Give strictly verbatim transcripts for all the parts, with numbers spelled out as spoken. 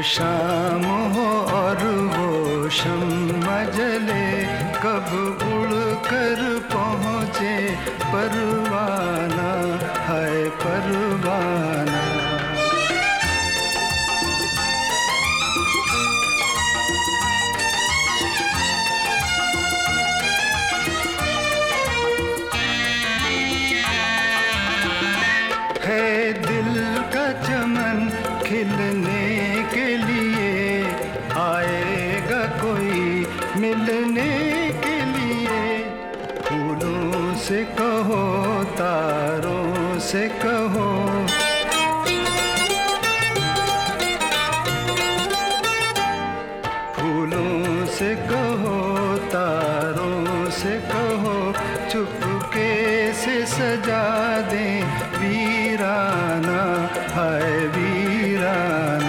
शाम हो और वो शम्मा जले, कब उड़ कर पहुँचे परवाना, हाय परवाना। है दिल का चमन खिलने के लिए, आएगा कोई मिलने के लिए। फूलों से कहो, तारों से कहो, फूलों से कहो, तारों से कहो, चुपके से सजा दे वीराना, हाय वीराना।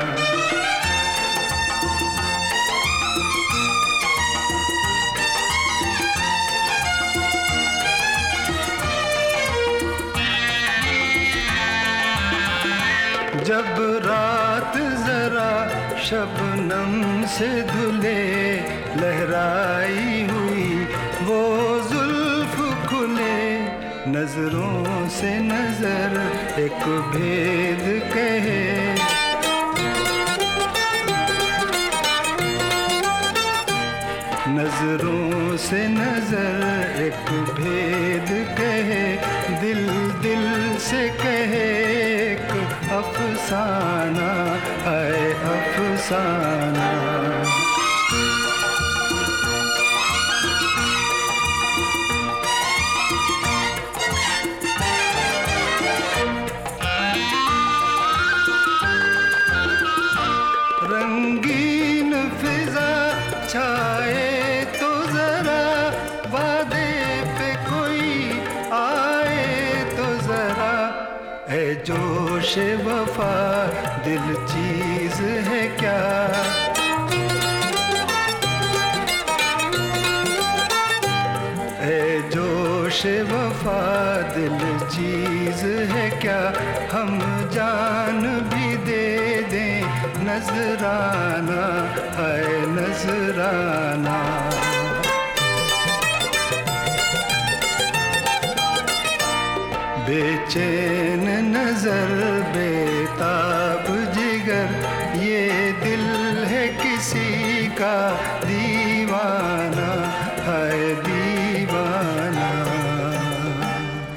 जब रात जरा शबनम से धुले, लहराई हुई वो जुल्फ खुले, नजरों से नजर एक भेद कहे, नजरों से नजर एक भेद कहे, दिल दिल से कहे एक अफसाना, है अफसाना। रंगीन फिजा छाए तो जरा, वादे पे कोई आए तो जरा, है जोश वफा दिल चीज है क्या, है जोश वफा दिल चीज है क्या। हम जान भी दे दें नजराना, है नजराना। बेचैन